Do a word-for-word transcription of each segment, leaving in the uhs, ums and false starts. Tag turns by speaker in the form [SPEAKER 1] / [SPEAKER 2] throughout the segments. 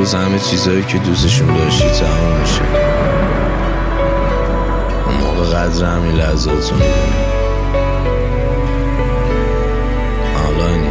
[SPEAKER 1] روز همه چیزایی که دوستشون داشتی تمام میشه. اون موقع قدر همین لحظاتو میدونی. حالا اینی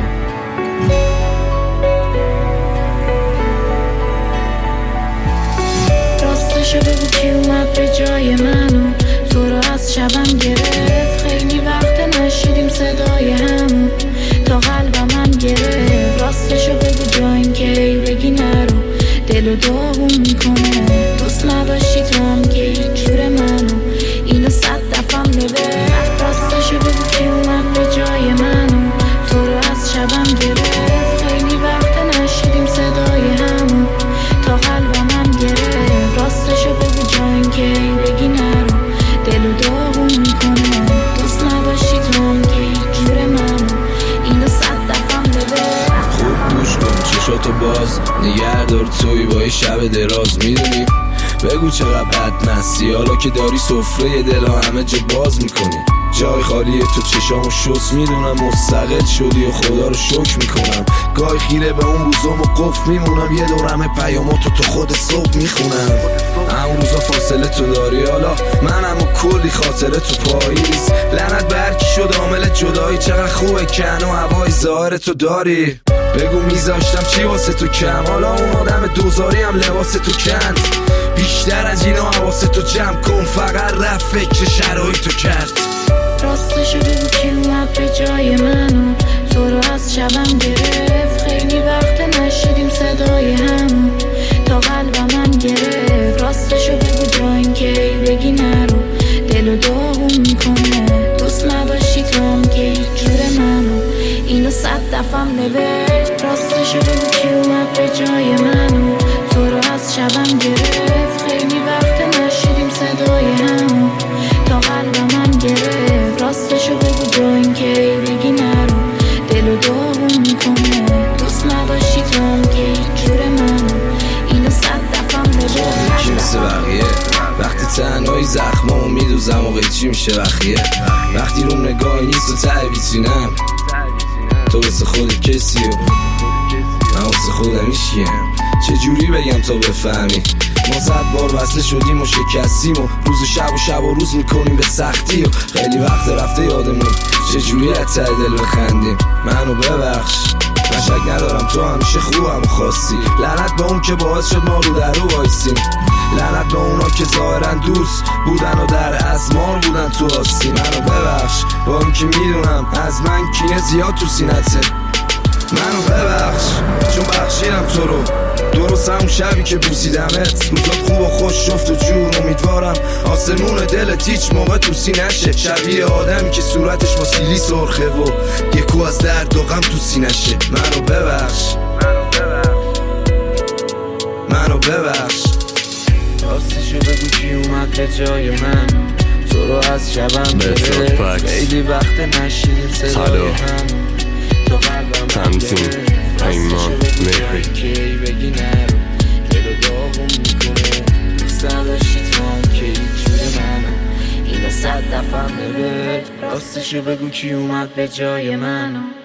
[SPEAKER 2] راستشو بگو کی اومد به جای منو تو رو از شبم گرفت. خیلی وقت نشیدیم صدای همون تا قلبم گرفت. راستشو بگو جا این که ای بگی نرو دلو داغون میکنه. دوست نداشتی تو هم که هیچ جور منو اینو صد دفعم ببر. راستشو بگو کی اومد به جای منو تو رو از شبم گرفت. خیلی وقت نشیدیم صدای همون تا قلبم گرفت. راستشو بگو جا این که ای بگی نرو دلو داغون میکنه. دوست نداشتی تو هم که هیچ جور منو اینو صد دفعم ببر.
[SPEAKER 1] خوب گوش کن چشاتو باز نگه دار توی با یه شب دراز. میدونی بگو چقدر بد مستی حالا که داری سفره دلا همه جا باز میکنی. جای خالیه تو چشامو شست میدونم مستقل شدی و خدا رو شکر میکنم. گاهی خیره به اون روزام و قفل میمونم یه دورمه پیاماتو تو خود صبح میخونم. همون روزا فاصله تو داری حالا منم و کلی خاطره تو پاییز. لعنت برکی شد عامل جدایی چقدر خوبه کن و هوای ظاهر تو داری. بگو میذاشتم چی واسه تو کم حالا اون آدم دوزاری هم لباس تو کند. بیشتر از اینا حواس تو جمع کن فقط رفت فکر شرایط تو کرد.
[SPEAKER 2] راستشو بگو کی اومد به جای منو تو رو از شبم گرفت. خیلی وقت نشیدیم صدای همون تا قلبم گرفت. راستشو بگو جا این که ای بگی نرو دلو داغون میکنه. دوست نداشتی تو هم که هیچ جور منو اینو صد دفعم نوشت. راستشو بگو کی اومد به جای منو تو رو از شبم گرفت. خیلی وقت نشیدیم صدای همون تا قلبم گرفت. راستشو بگو جا این که ای بگی نرو دلو داغون میکنه. دوست نداشتی تو هم که هیچ جور منو اینو صد دفعم ببر.
[SPEAKER 1] یکی مثل بقیه وقتی تنهایی زخمامو میدوزم و قیچی میشه بخیه. وقتی روم نگاهی نیست و ته ویترینم تو واسه خود کسی و من واسه خودم هیچکیم. چجوری بگم تا بفهمی ما صد بار وصله شدیم و شکستیم و روز و شب و شب و روز میکنیم به سختی و خیلی وقت رفته یادمون چجوری از ته دل بخندیم. منو ببخش من شک ندارم تو همیشه خوبم و خواستی. لعنت به اون که باعث شد ما رو در رو وایسیم. لعنت به اونا که ظاهرن دوست بودن و در ازمار بودن تو آستی. منو ببخش با این که میدونم از من کینه زیاد تو سینته. منو ببخش چون بخشیدم تو رو درست همون شبی که بوسیدمت. روزات خوب و خوش شفت و جور امیدوارم آسمون دلت هیچ موقع تو سینشه. شبیه آدمی که صورتش با سیلی سرخه و یکو از درد و غم تو سینشه. منو ببخش منو ببخش.
[SPEAKER 3] راستشو بگو کی اومد به جای من تو رو از شبم گرفت. خیلی وقت نشیدیم صدای هم تو قلبم
[SPEAKER 4] تنظیم پیمان مهری
[SPEAKER 3] که ای بگی نرو دلو داغون میکنه. دوست نداشتی تو هم که هیچ جور منو اینو صد دفعم ببر. راستشو بگو کی اومد به جای منو